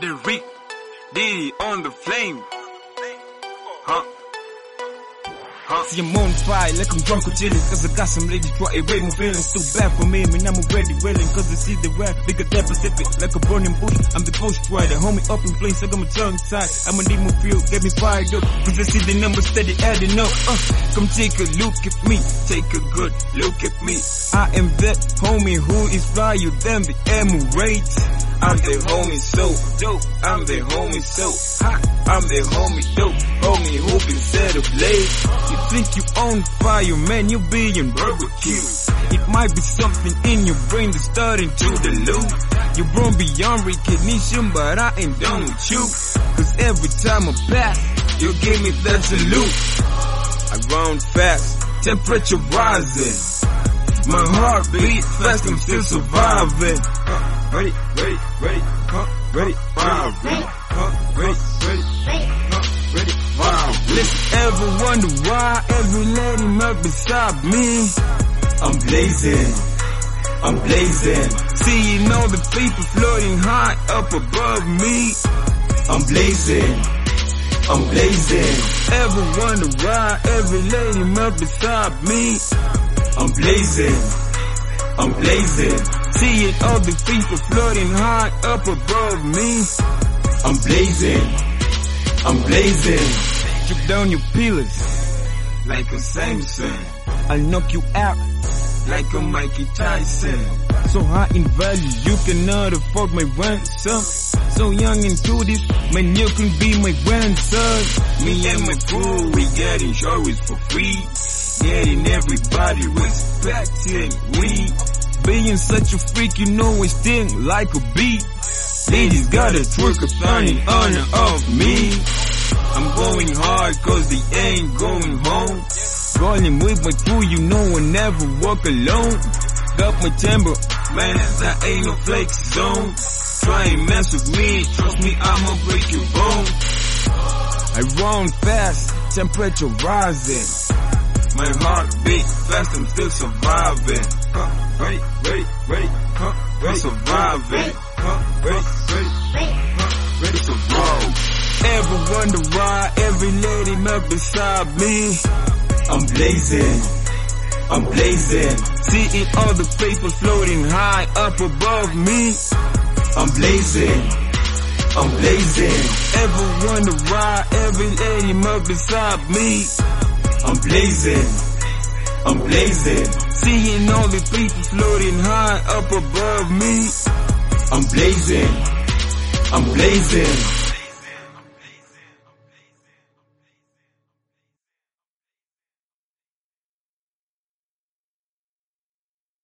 the Rick, Diddy on the flame. See, I'm on fire like I'm drunk or chillin', cause I got some ladies try away my feelings. Too bad for me, man, I'm already willing, cause I see the rap bigger than Pacific, like a burning bush. I'm the ghost rider, homie up in flames, I got my tongue tied. I'ma need more fuel, get me fired up, cause I see the numbers steady adding up. Come take a look at me, take a good look at me. I am that homie who is flyer than the Emirates. I'm the homie so dope, I'm the homie so hot, I'm the homie dope, homie who been set up late. You think you on fire, man, you being barbecued. It might be something in your brain that's starting to dilute. You grown beyond recognition, but I ain't done with you. Cause every time I pass, you give me that salute. I run fast, temperature rising. My heart beat fast, I'm still surviving. Ready, ready, ready, ready, ready, Listen, ever wonder why every lady must beside me? I'm blazing, I'm blazing. Seeing all the people floating high up above me. I'm blazing, I'm blazing. Ever wonder why every lady must beside me? I'm blazing, I'm blazing. Seeing all the people floating high up above me. I'm blazing, I'm blazing. Strip down your pillars like a Samson. I'll knock you out like a Mikey Tyson. So high in value, you cannot afford my ransom. So young into this, man, you can be my grandson. Me and my crew, we get insurance for free. Getting everybody respecting we. Being such a freak, you know I sting like a bee. Ladies gotta twerk a fun in honor of me. I'm going hard cause they ain't going home. Rolling with my crew, you know I never walk alone. Got my timber, man, that ain't no flake zone. Try and mess with me, trust me, I'ma break your bone. I run fast, temperature rising. My heart beat fast, I'm still surviving. Ready, ready, ready, ready, surviving. Ready, ready, ready, survive. Ever wonder why every lady must beside me? I'm blazing, I'm blazing. Seeing all the people floating high up above me. I'm blazing, I'm blazing. Ever wonder why every lady must beside me? I'm blazing, I'm blazing. Seeing all the people floating high up above me. I'm blazing, I'm blazing.